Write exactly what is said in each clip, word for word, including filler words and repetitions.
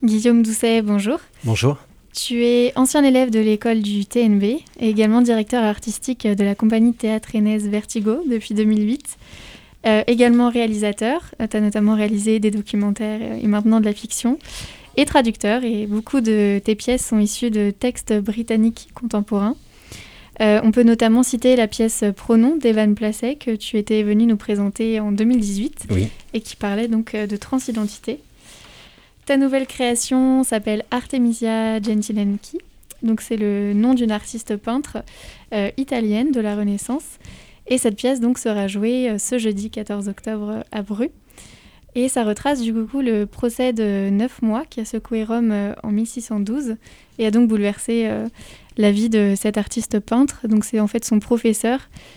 Guillaume Doucet, bonjour. Bonjour. Tu es ancien élève de l'école du T N B et également directeur artistique de la compagnie de théâtre rennaise Vertigo depuis deux mille huit. Euh, également réalisateur, tu as notamment réalisé des documentaires et maintenant de la fiction, et traducteur, et beaucoup de tes pièces sont issues de textes britanniques contemporains. Euh, on peut notamment citer la pièce Pronom d'Evan Placet que tu étais venu nous présenter en deux mille dix-huit, Oui. Et qui parlait donc de transidentité. Ta nouvelle création s'appelle Artemisia Gentileschi, donc c'est le nom d'une artiste peintre euh, italienne de la Renaissance. Et cette pièce donc sera jouée euh, ce jeudi quatorze octobre à Bru. Et ça retrace du coup le procès de neuf mois qui a secoué Rome euh, en mille six cent douze et a donc bouleversé euh, la vie de cette artiste peintre. Donc c'est en fait son professeur,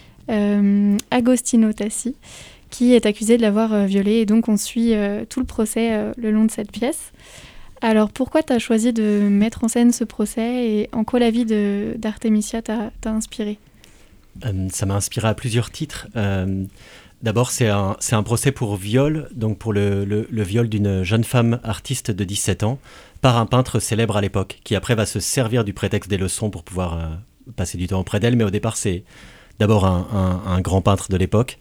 euh, Agostino Tassi, qui est accusé de l'avoir euh, violée. Et donc on suit euh, tout le procès euh, le long de cette pièce. Alors pourquoi tu as choisi de mettre en scène ce procès et en quoi la vie de, d'Artemisia t'a, t'a inspiré ? Euh, ça m'a inspiré à plusieurs titres. Euh, d'abord, c'est un, c'est un procès pour viol, donc pour le, le, le viol d'une jeune femme artiste de dix-sept ans par un peintre célèbre à l'époque, qui après va se servir du prétexte des leçons pour pouvoir euh, passer du temps auprès d'elle. Mais au départ, c'est d'abord un, un, un grand peintre de l'époque.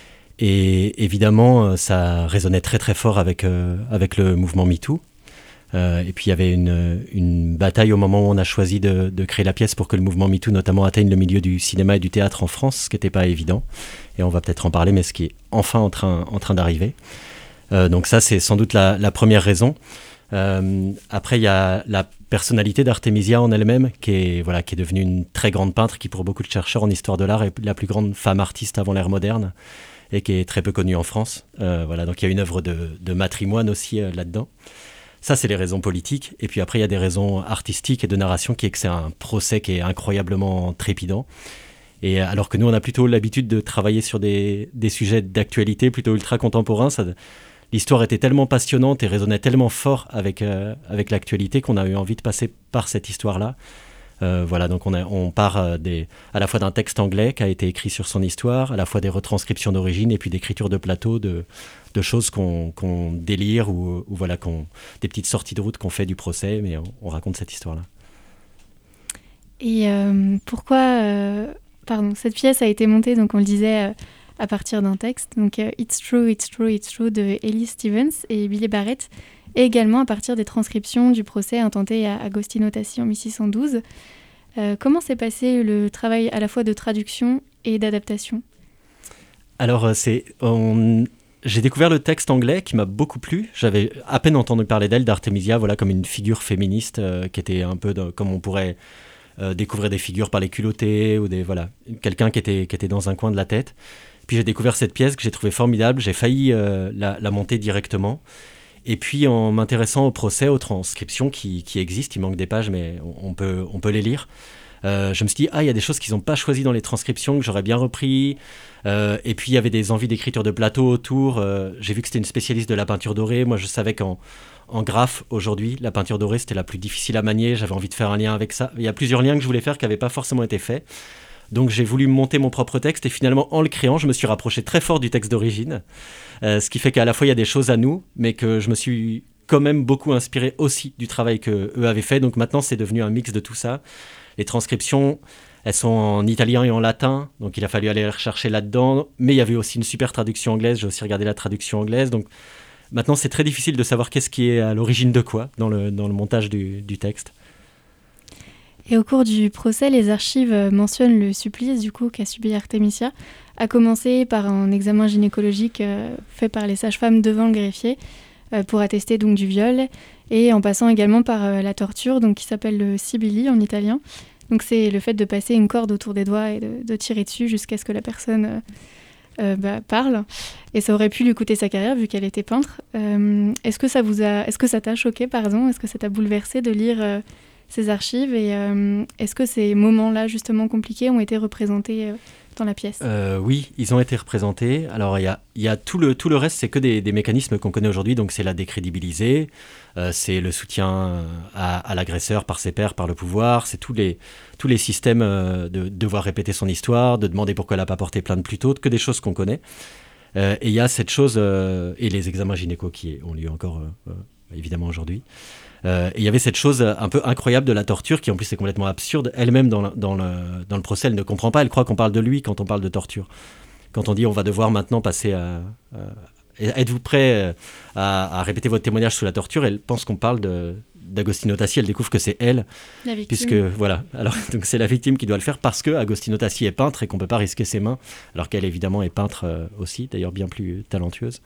Et évidemment, ça résonnait très très fort avec, euh, avec le mouvement MeToo. Euh, et puis il y avait une, une bataille au moment où on a choisi de, de créer la pièce pour que le mouvement MeToo notamment atteigne le milieu du cinéma et du théâtre en France, ce qui n'était pas évident. Et on va peut-être en parler, mais ce qui est enfin en train, en train d'arriver. Euh, donc ça, c'est sans doute la, la première raison. Euh, après, il y a la personnalité d'Artemisia en elle-même, qui est, voilà, qui est devenue une très grande peintre, qui pour beaucoup de chercheurs en histoire de l'art est la plus grande femme artiste avant l'ère moderne, et qui est très peu connue en France. Euh, voilà, donc il y a une œuvre de, de matrimoine aussi euh, là-dedans. Ça, c'est les raisons politiques. Et puis après, il y a des raisons artistiques et de narration, qui est que c'est un procès qui est incroyablement trépidant. Et alors que nous, on a plutôt l'habitude de travailler sur des, des sujets d'actualité plutôt ultra-contemporains, ça, l'histoire était tellement passionnante et résonnait tellement fort avec, euh, avec l'actualité qu'on a eu envie de passer par cette histoire-là. Euh, voilà, donc on, a, on part euh, des, à la fois d'un texte anglais qui a été écrit sur son histoire, à la fois des retranscriptions d'origine et puis d'écriture de plateau, de, de choses qu'on, qu'on délire ou, ou voilà, qu'on, des petites sorties de route qu'on fait du procès, mais on, on raconte cette histoire-là. Et euh, pourquoi euh, pardon, cette pièce a été montée, donc on le disait, euh, à partir d'un texte, donc euh, It's True, It's True, It's True de Ellie Stevens et Billy Barrett, et également à partir des transcriptions du procès intenté à Agostino Tassi en mille six cent douze. Euh, comment s'est passé le travail à la fois de traduction et d'adaptation ? Alors, c'est, on, j'ai découvert le texte anglais qui m'a beaucoup plu. J'avais à peine entendu parler d'elle, d'Artemisia, voilà, comme une figure féministe euh, qui était un peu de, comme on pourrait euh, découvrir des figures par les culottés, ou des, voilà, quelqu'un qui était, qui était dans un coin de la tête. Puis j'ai découvert cette pièce que j'ai trouvée formidable. J'ai failli euh, la, la monter directement. Et puis en m'intéressant au procès, aux transcriptions qui, qui existent, il manque des pages, mais on, on, peut, on peut les lire. Euh, je me suis dit, ah, il y a des choses qu'ils n'ont pas choisies dans les transcriptions, que j'aurais bien repris. Euh, et puis il y avait des envies d'écriture de plateau autour. Euh, j'ai vu que c'était une spécialiste de la peinture dorée. Moi, je savais qu'en en graphe, aujourd'hui, la peinture dorée, c'était la plus difficile à manier. J'avais envie de faire un lien avec ça. Il y a plusieurs liens que je voulais faire qui n'avaient pas forcément été faits. Donc j'ai voulu monter mon propre texte et finalement en le créant, je me suis rapproché très fort du texte d'origine, euh, ce qui fait qu'à la fois il y a des choses à nous, mais que je me suis quand même beaucoup inspiré aussi du travail qu'eux avaient fait. Donc maintenant c'est devenu un mix de tout ça. Les transcriptions, elles sont en italien et en latin, donc il a fallu aller les rechercher là-dedans, mais il y avait aussi une super traduction anglaise, j'ai aussi regardé la traduction anglaise, donc maintenant c'est très difficile de savoir qu'est-ce qui est à l'origine de quoi dans le, dans le montage du, du texte. Et au cours du procès, les archives mentionnent le supplice du coup qu'a subi Artemisia, à commencer par un examen gynécologique euh, fait par les sages-femmes devant le greffier euh, pour attester donc du viol, et en passant également par euh, la torture, donc qui s'appelle le sibili en italien. Donc c'est le fait de passer une corde autour des doigts et de, de tirer dessus jusqu'à ce que la personne euh, euh, bah, parle. Et ça aurait pu lui coûter sa carrière vu qu'elle était peintre. Euh, est-ce que ça vous a, est-ce que ça t'a choqué, pardon ? Est-ce que ça t'a bouleversé de lire euh, ces archives, et euh, est-ce que ces moments-là justement compliqués ont été représentés euh, dans la pièce ? euh, Oui, ils ont été représentés. Alors il y a, y a tout, le, tout le reste, c'est que des, des mécanismes qu'on connaît aujourd'hui, donc c'est la décrédibiliser, euh, c'est le soutien à, à l'agresseur par ses pairs, par le pouvoir, c'est tous les, tous les systèmes euh, de devoir répéter son histoire, de demander pourquoi elle n'a pas porté plainte plus tôt, que des choses qu'on connaît. Euh, et il y a cette chose, euh, et les examens gynéco qui ont lieu encore euh, évidemment aujourd'hui. Euh, et il y avait cette chose un peu incroyable de la torture, qui en plus est complètement absurde. Elle-même, dans le, dans, le, dans le procès, elle ne comprend pas. Elle croit qu'on parle de lui quand on parle de torture. Quand on dit on va devoir maintenant passer à... à êtes-vous prêt à, à répéter votre témoignage sous la torture? Elle pense qu'on parle de, d'Agostino Tassi. Elle découvre que c'est elle. La victime. Puisque, voilà. Alors, donc c'est la victime qui doit le faire parce que Agostino Tassi est peintre et qu'on ne peut pas risquer ses mains. Alors qu'elle, évidemment, est peintre euh, aussi, d'ailleurs bien plus talentueuse.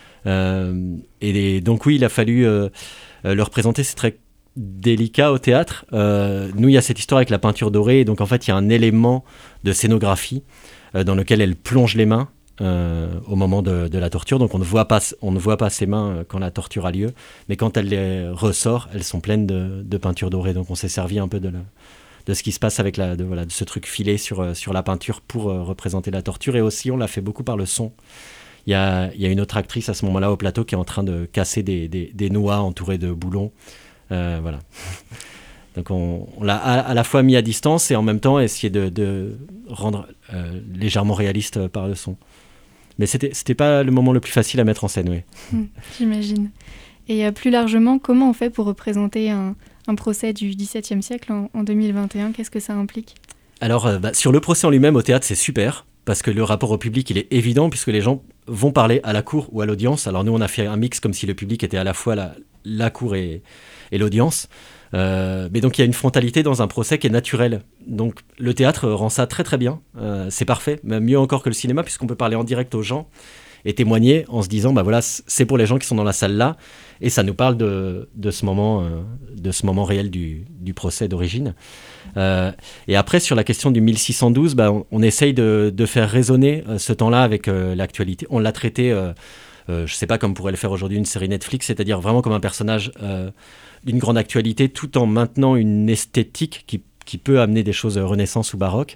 Euh, et donc, oui, il a fallu euh, le représenter. C'est très délicat au théâtre. Euh, nous, il y a cette histoire avec la peinture dorée. Et donc, en fait, il y a un élément de scénographie euh, dans lequel elle plonge les mains. Euh, au moment de, de la torture, donc on ne voit pas, on ne voit pas ses mains euh, quand la torture a lieu, mais quand elle les ressort, elles sont pleines de, de peinture dorée. Donc on s'est servi un peu de, la, de ce qui se passe avec la, de, voilà, de ce truc filé sur, euh, sur la peinture pour euh, représenter la torture. Et aussi, on l'a fait beaucoup par le son. Il y a, il y a une autre actrice à ce moment-là au plateau qui est en train de casser des, des, des noix entourées de boulons. Euh, voilà. Donc on, on l'a à, à la fois mis à distance et en même temps essayé de, de rendre euh, légèrement réaliste par le son. Mais c'était, c'était pas le moment le plus facile à mettre en scène, oui. Mmh, j'imagine. Et euh, plus largement, comment on fait pour représenter un, un procès du dix-septième siècle en, en deux mille vingt et un? Qu'est-ce que ça implique? Alors, euh, bah, sur le procès en lui-même, au théâtre, c'est super, parce que le rapport au public, il est évident, puisque les gens vont parler à la cour ou à l'audience. Alors nous, on a fait un mix comme si le public était à la fois la, la cour et, et l'audience. Euh, mais donc il y a une frontalité dans un procès qui est naturelle. Donc le théâtre rend ça très très bien. Euh, c'est parfait, même mieux encore que le cinéma, puisqu'on peut parler en direct aux gens et témoigner en se disant bah voilà, c'est pour les gens qui sont dans la salle là, et ça nous parle de, de, ce, moment, euh, de ce moment réel du, du procès d'origine. Euh, et après, sur la question du mille six cent douze, bah, on, on essaye de, de faire résonner euh, ce temps-là avec euh, l'actualité. On l'a traité, euh, euh, je ne sais pas, comme pourrait le faire aujourd'hui une série Netflix, c'est-à-dire vraiment comme un personnage euh, d'une grande actualité, tout en maintenant une esthétique qui, qui peut amener des choses Renaissance ou baroque.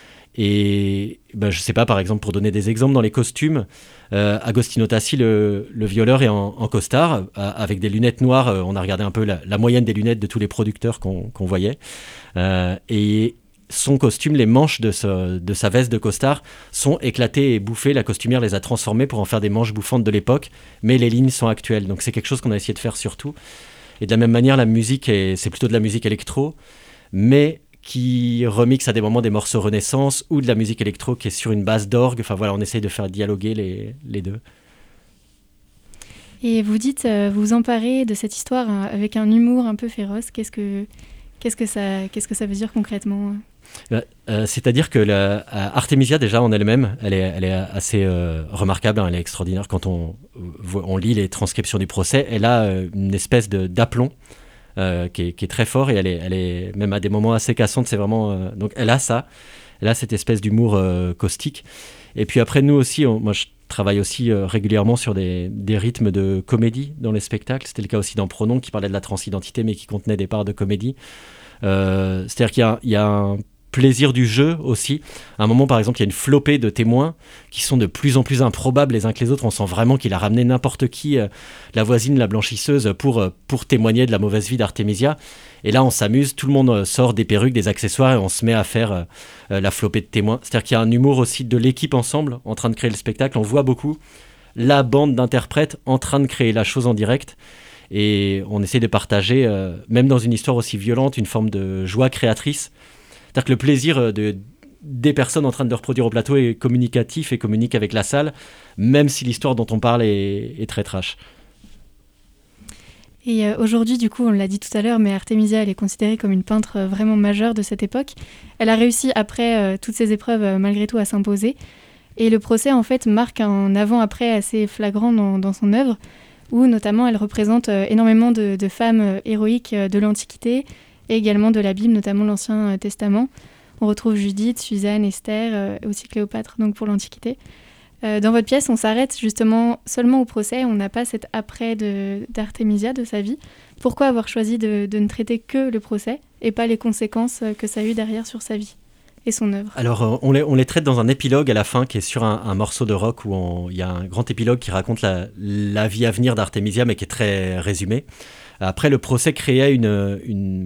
Et ben, je ne sais pas, par exemple, pour donner des exemples, dans les costumes, euh, Agostino Tassi, le, le violeur, est en, en costard, euh, avec des lunettes noires. Euh, on a regardé un peu la, la moyenne des lunettes de tous les producteurs qu'on, qu'on voyait. Euh, et son costume, les manches de, ce, de sa veste de costard sont éclatées et bouffées. La costumière les a transformées pour en faire des manches bouffantes de l'époque, mais les lignes sont actuelles. Donc c'est quelque chose qu'on a essayé de faire surtout. Et de la même manière, la musique, est, c'est plutôt de la musique électro, mais qui remixe à des moments des morceaux Renaissance ou de la musique électro qui est sur une base d'orgue. Enfin voilà, on essaye de faire dialoguer les, les deux. Et vous dites, euh, vous vous emparez de cette histoire hein, avec un humour un peu féroce. Qu'est-ce que, qu'est-ce que, ça, qu'est-ce que ça veut dire concrètement? euh, euh, C'est-à-dire que la, Artemisia, déjà en elle-même, elle est, elle est assez euh, remarquable, hein, elle est extraordinaire. Quand on, on lit les transcriptions du procès, elle a euh, une espèce de, d'aplomb. Euh, qui, est, qui est très fort, et elle est, elle est même à des moments assez cassante. C'est vraiment, euh, donc elle a ça, elle a cette espèce d'humour euh, caustique. Et puis après, nous aussi, on, moi je travaille aussi euh, régulièrement sur des, des rythmes de comédie dans les spectacles. C'était le cas aussi dans Pronom, qui parlait de la transidentité, mais qui contenait des parts de comédie. Euh, c'est-à-dire qu'il y a, il y a un plaisir du jeu aussi. À un moment, par exemple, il y a une flopée de témoins qui sont de plus en plus improbables les uns que les autres. On sent vraiment qu'il a ramené n'importe qui, euh, la voisine, la blanchisseuse, pour, euh, pour témoigner de la mauvaise vie d'Artemisia. Et là, on s'amuse, tout le monde sort des perruques, des accessoires, et on se met à faire euh, euh, la flopée de témoins. C'est-à-dire qu'il y a un humour aussi de l'équipe ensemble, en train de créer le spectacle. On voit beaucoup la bande d'interprètes en train de créer la chose en direct. Et on essaie de partager, euh, même dans une histoire aussi violente, une forme de joie créatrice. C'est-à-dire que le plaisir de, des personnes en train de le reproduire au plateau est communicatif et communique avec la salle, même si l'histoire dont on parle est, est très trash. Et euh, aujourd'hui, du coup, on l'a dit tout à l'heure, mais Artemisia, elle est considérée comme une peintre vraiment majeure de cette époque. Elle a réussi, après euh, toutes ces épreuves, euh, malgré tout, à s'imposer. Et le procès, en fait, marque un avant-après assez flagrant dans, dans son œuvre, où notamment elle représente euh, énormément de, de femmes euh, héroïques euh, de l'Antiquité, et également de la Bible, notamment l'Ancien Testament. On retrouve Judith, Suzanne, Esther, euh, aussi Cléopâtre, donc pour l'Antiquité. Euh, dans votre pièce, on s'arrête justement seulement au procès, on n'a pas cet après de, d'Artemisia, de sa vie. Pourquoi avoir choisi de, de ne traiter que le procès et pas les conséquences que ça a eu derrière sur sa vie et son œuvre? Alors, euh, on, les, on les traite dans un épilogue à la fin qui est sur un, un morceau de rock où il y a un grand épilogue qui raconte la, la vie à venir d'Artemisia, mais qui est très résumé. Après, le procès créait une... une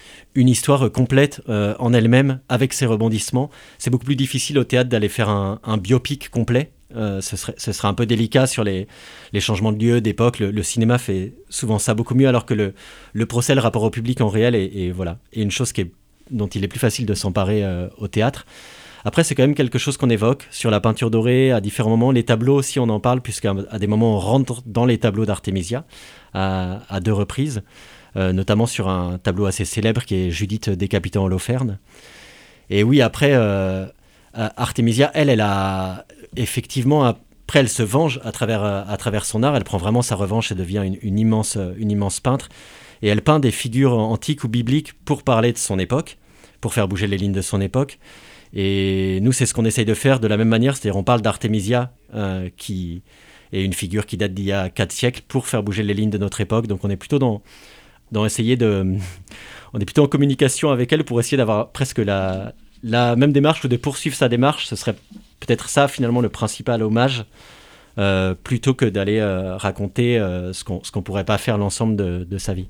une histoire complète euh, en elle-même, avec ses rebondissements. C'est beaucoup plus difficile au théâtre d'aller faire un, un biopic complet. Euh, ce, serait, ce serait un peu délicat sur les, les changements de lieu, d'époque. Le, le cinéma fait souvent ça beaucoup mieux, alors que le, le procès, le rapport au public en réel est, est, voilà, est une chose qui est, dont il est plus facile de s'emparer euh, au théâtre. Après, c'est quand même quelque chose qu'on évoque sur la peinture dorée à différents moments. Les tableaux aussi, on en parle, puisqu'à à des moments, on rentre dans les tableaux d'Artemisia à, à deux reprises, euh, notamment sur un tableau assez célèbre qui est Judith décapitant Holoferne. Et oui, après, euh, Artemisia, elle, elle a... Effectivement, après, elle se venge à travers, à travers son art. Elle prend vraiment sa revanche et devient une, une, immense, une immense peintre. Et elle peint des figures antiques ou bibliques pour parler de son époque, pour faire bouger les lignes de son époque. Et nous, c'est ce qu'on essaye de faire de la même manière. C'est-à-dire, on parle d'Artemisia, euh, qui est une figure qui date d'il y a quatre siècles, pour faire bouger les lignes de notre époque. Donc, on est plutôt dans, dans essayer de... On est plutôt en communication avec elle pour essayer d'avoir presque la, la même démarche ou de poursuivre sa démarche. Ce serait peut-être ça, finalement, le principal hommage, euh, plutôt que d'aller euh, raconter euh, ce qu'on ce qu'on pourrait pas faire l'ensemble de, de sa vie.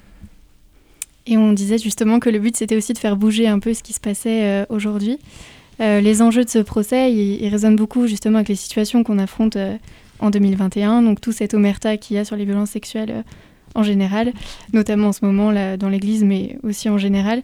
Et on disait justement que le but, c'était aussi de faire bouger un peu ce qui se passait euh, aujourd'hui. Euh, les enjeux de ce procès, ils, ils résonnent beaucoup justement avec les situations qu'on affronte euh, en deux mille vingt et un, donc tout cette omerta qu'il y a sur les violences sexuelles euh, en général, notamment en ce moment là, dans l'Église, mais aussi en général.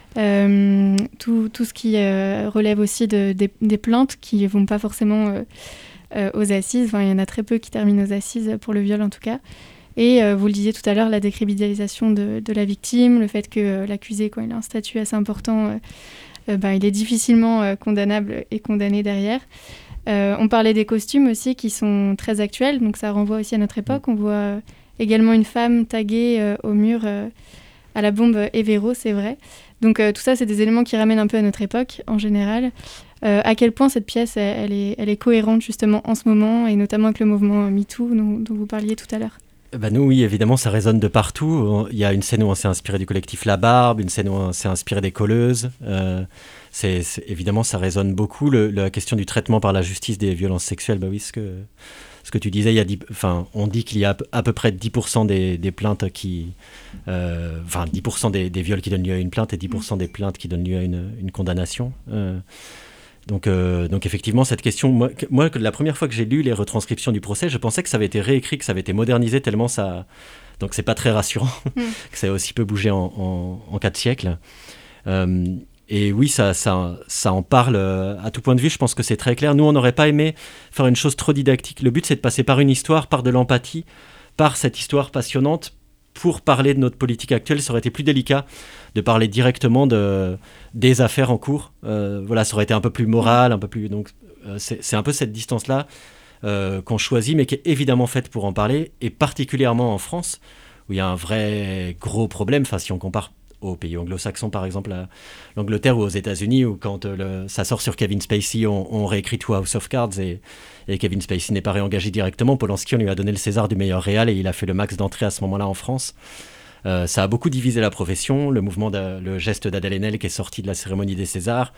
Euh, tout, tout ce qui euh, relève aussi de, des, des plaintes qui ne vont pas forcément euh, euh, aux assises. Enfin, il y en a très peu qui terminent aux assises, pour le viol en tout cas. Et euh, vous le disiez tout à l'heure, la décriminalisation de, de la victime, le fait que euh, l'accusé, quand il a un statut assez important, euh, euh, ben, il est difficilement euh, condamnable et condamné derrière. Euh, on parlait des costumes aussi qui sont très actuels, donc ça renvoie aussi à notre époque. On voit euh, également une femme taguée euh, au mur euh, à la bombe Evero, c'est vrai. Donc euh, tout ça, c'est des éléments qui ramènent un peu à notre époque en général. Euh, à quel point cette pièce, elle, elle, est, elle est cohérente justement en ce moment, et notamment avec le mouvement MeToo dont, dont vous parliez tout à l'heure. Bah nous, oui, évidemment, ça résonne de partout. Il y a une scène où on s'est inspiré du collectif La Barbe, une scène où on s'est inspiré des Colleuses. Euh, c'est, c'est, évidemment, ça résonne beaucoup. Le, la question du traitement par la justice des violences sexuelles, bah oui, ce que, ce que tu disais, il y a dix, enfin, on dit qu'il y a à peu près dix pour cent des, des plaintes qui... Euh, enfin, dix pour cent des, des viols qui donnent lieu à une plainte et dix pour cent des plaintes qui donnent lieu à une, une condamnation. Euh, Donc, euh, donc effectivement, cette question, moi, que, moi, la première fois que j'ai lu les retranscriptions du procès, je pensais que ça avait été réécrit, que ça avait été modernisé tellement ça... Donc c'est pas très rassurant mm. que ça ait aussi peu bougé en, en, en quatre siècles. Euh, et oui, ça, ça, ça en parle à tout point de vue, je pense que c'est très clair. Nous, on n'aurait pas aimé faire une chose trop didactique. Le but, c'est de passer par une histoire, par de l'empathie, par cette histoire passionnante, pour parler de notre politique actuelle. Ça aurait été plus délicat de parler directement de, des affaires en cours. Euh, voilà, ça aurait été un peu plus moral, un peu plus... Donc, euh, c'est, c'est un peu cette distance-là euh, qu'on choisit, mais qui est évidemment faite pour en parler, et particulièrement en France, où il y a un vrai gros problème. Enfin, si on compare aux pays anglo-saxons, par exemple, à l'Angleterre ou aux États-Unis, où quand euh, le, ça sort sur Kevin Spacey, on, on réécrit tout House of Cards, et, et Kevin Spacey n'est pas réengagé directement. Polanski, on lui a donné le César du meilleur réal, et il a fait le max d'entrée à ce moment-là en France. Euh, ça a beaucoup divisé la profession. Le mouvement, de, le geste d'Adèle Haenel qui est sorti de la cérémonie des Césars,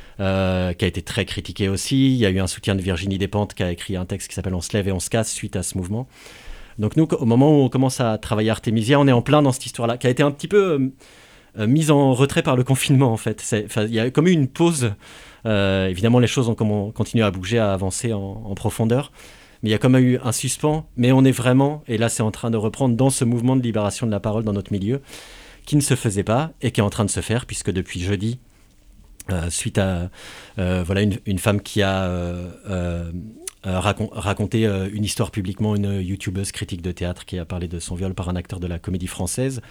euh, qui a été très critiqué aussi. Il y a eu un soutien de Virginie Despentes qui a écrit un texte qui s'appelle « On se lève et on se casse » suite à ce mouvement. Donc nous, au moment où on commence à travailler Artemisia, on est en plein dans cette histoire-là, qui a été un petit peu euh, mise en retrait par le confinement, en fait. C'est, il y a comme eu une pause. Euh, évidemment, les choses ont, ont continué à bouger, à avancer en, en profondeur. Mais il y a comme eu un suspens, mais on est vraiment, et là c'est en train de reprendre dans ce mouvement de libération de la parole dans notre milieu, qui ne se faisait pas et qui est en train de se faire, puisque depuis jeudi, euh, suite à euh, voilà, une, une femme qui a euh, euh, racon- raconté euh, une histoire publiquement, une youtubeuse critique de théâtre qui a parlé de son viol par un acteur de la Comédie Française,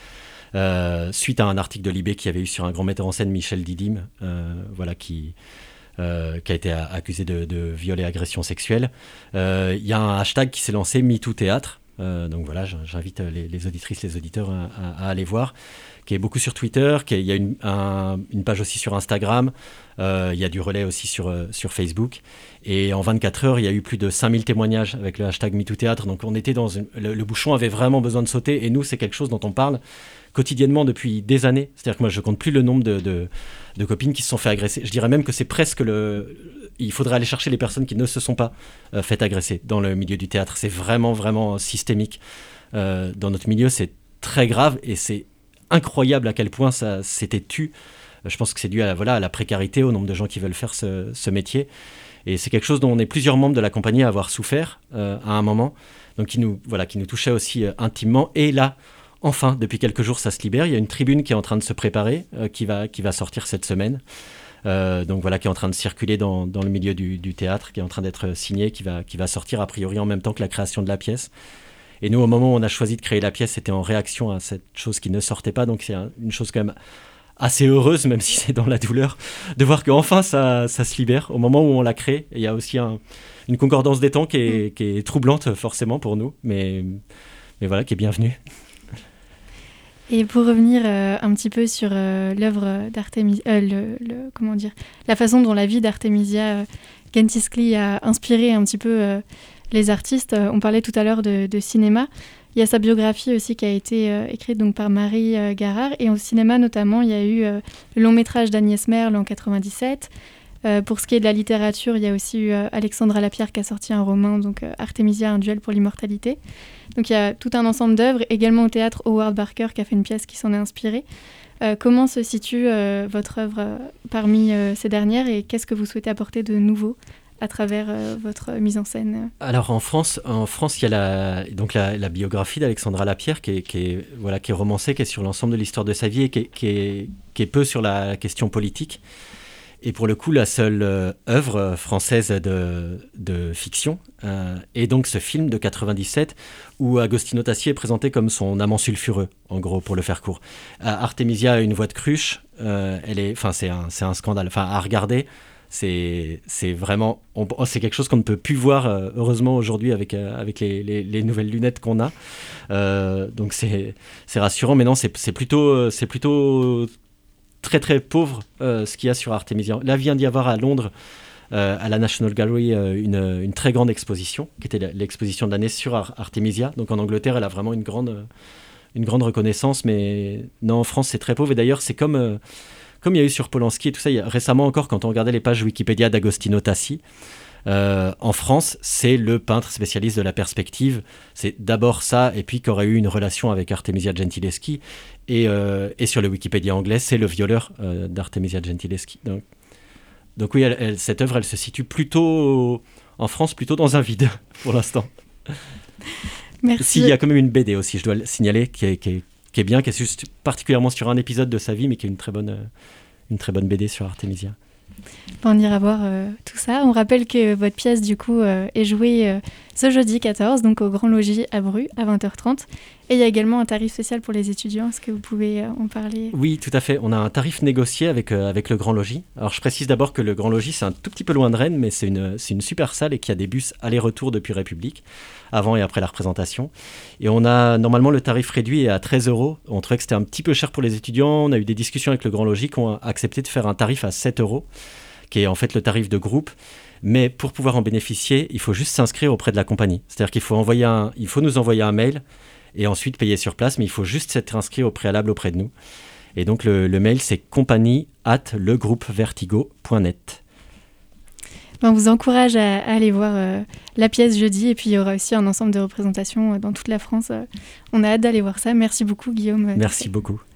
euh, suite à un article de Libé qui avait eu sur un grand metteur en scène, Michel Didim, euh, voilà, qui... Euh, qui a été accusé de, de viol et agression sexuelle. Il euh, y a un hashtag qui s'est lancé MeTooThéâtre. Euh, donc voilà, j'invite les, les auditrices, les auditeurs à, à, à aller voir, qui est beaucoup sur Twitter, il y a une, un, une page aussi sur Instagram, il euh, y a du relais aussi sur, euh, sur Facebook. Et en vingt-quatre heures, il y a eu plus de cinq mille témoignages avec le hashtag MeTooThéâtre. Donc on était dans une, le, le bouchon avait vraiment besoin de sauter. Et nous, c'est quelque chose dont on parle quotidiennement depuis des années. C'est-à-dire que moi, je compte plus le nombre de, de, de copines qui se sont fait agresser. Je dirais même que c'est presque le... Il faudrait aller chercher les personnes qui ne se sont pas euh, fait agresser dans le milieu du théâtre. C'est vraiment, vraiment systémique. Euh, dans notre milieu, c'est très grave et c'est incroyable à quel point ça s'était tu. Je pense que c'est dû à, voilà, à la précarité, au nombre de gens qui veulent faire ce, ce métier. Et c'est quelque chose dont on est plusieurs membres de la compagnie à avoir souffert euh, à un moment, donc qui nous, voilà, qui nous touchait aussi euh, intimement. Et là, enfin, depuis quelques jours, ça se libère. Il y a une tribune qui est en train de se préparer, euh, qui, va, qui va sortir cette semaine. Euh, donc voilà, qui est en train de circuler dans, dans le milieu du, du théâtre, qui est en train d'être signée, qui va, qui va sortir a priori en même temps que la création de la pièce. Et nous, au moment où on a choisi de créer la pièce, c'était en réaction à cette chose qui ne sortait pas. Donc c'est un, une chose quand même assez heureuse, même si c'est dans la douleur, de voir qu'enfin ça, ça se libère au moment où on l'a créé. Et il y a aussi un, une concordance des temps qui est, qui est troublante forcément pour nous, mais, mais voilà, qui est bienvenue. Et pour revenir euh, un petit peu sur euh, l'œuvre d'Artémisia, euh, le, le, comment dire, la façon dont la vie d'Artémisia euh, Gentileschi a inspiré un petit peu euh, les artistes, euh, on parlait tout à l'heure de, de cinéma. Il y a sa biographie aussi qui a été euh, écrite donc, par Marie euh, Garard. Et au cinéma notamment, il y a eu euh, le long métrage d'Agnès Merle en quatre-vingt-dix-sept. Euh, pour ce qui est de la littérature, il y a aussi eu euh, Alexandra Lapierre qui a sorti un roman, donc euh, Artémisia, un duel pour l'immortalité. Donc il y a tout un ensemble d'œuvres. Également au théâtre, Howard Barker qui a fait une pièce qui s'en est inspirée. Euh, comment se situe euh, votre œuvre euh, parmi euh, ces dernières et qu'est-ce que vous souhaitez apporter de nouveau à travers euh, votre mise en scène? Alors en France, en France, il y a la, donc la, la biographie d'Alexandra Lapierre qui est, qui est, voilà, qui est romancée, qui est sur l'ensemble de l'histoire de sa vie et qui est, qui est, qui est peu sur la question politique. Et pour le coup, la seule euh, œuvre française de, de fiction euh, est donc ce film de quatre-vingt-dix-sept où Agostino Tassi est présenté comme son amant sulfureux, en gros, pour le faire court. Euh, Artémisia a une voix de cruche, euh, elle est, enfin, c'est un, c'est un scandale. Enfin, à regarder, c'est, c'est vraiment, on, c'est quelque chose qu'on ne peut plus voir, euh, heureusement, aujourd'hui avec, euh, avec les, les, les nouvelles lunettes qu'on a. Euh, donc c'est, c'est rassurant, mais non, c'est, c'est plutôt, c'est plutôt très très pauvre euh, ce qu'il y a sur Artémisia. Là vient d'y avoir à Londres, euh, à la National Gallery, euh, une, une très grande exposition, qui était l'exposition de l'année sur Ar- Artémisia. Donc en Angleterre, elle a vraiment une grande, euh, une grande reconnaissance, mais non, en France, c'est très pauvre. Et d'ailleurs, c'est comme, euh, comme il y a eu sur Polanski et tout ça, il y a, récemment encore, quand on regardait les pages Wikipédia d'Agostino Tassi, Euh, en France, c'est le peintre spécialiste de la perspective. C'est d'abord ça, et puis qui aurait eu une relation avec Artemisia Gentileschi. Et, euh, et sur le Wikipédia anglais, c'est le violeur euh, d'Artemisia Gentileschi. Donc, donc oui, elle, elle, cette œuvre, elle se situe plutôt en France, plutôt dans un vide pour l'instant. Merci. S'il y a quand même une B D aussi, je dois le signaler, qui est, qui est, qui est bien, qui est juste particulièrement sur un épisode de sa vie, mais qui est une très bonne, une très bonne B D sur Artemisia. On ira voir euh, tout ça. On rappelle que votre pièce, du coup, euh, est jouée euh, ce jeudi quatorze, donc au Grand Logis à Bru, à vingt heures trente. Et il y a également un tarif spécial pour les étudiants. Est-ce que vous pouvez euh, en parler ? Oui, tout à fait. On a un tarif négocié avec, euh, avec le Grand Logis. Alors, je précise d'abord que le Grand Logis, c'est un tout petit peu loin de Rennes, mais c'est une, c'est une super salle et qu'il y a des bus aller-retour depuis République, avant et après la représentation. Et on a, normalement, le tarif réduit est à treize euros. On trouvait que c'était un petit peu cher pour les étudiants. On a eu des discussions avec le Grand Logis qui ont accepté de faire un tarif à sept euros, qui est en fait le tarif de groupe. Mais pour pouvoir en bénéficier, il faut juste s'inscrire auprès de la compagnie. C'est-à-dire qu'il faut, envoyer un, il faut nous envoyer un mail et ensuite payer sur place, mais il faut juste s'être inscrit au préalable auprès de nous. Et donc le, le mail, c'est compagnie arobase legroupevertigo point net. On vous encourage à, à aller voir euh, la pièce jeudi, et puis il y aura aussi un ensemble de représentations euh, dans toute la France. Euh, on a hâte d'aller voir ça. Merci beaucoup, Guillaume. Merci beaucoup.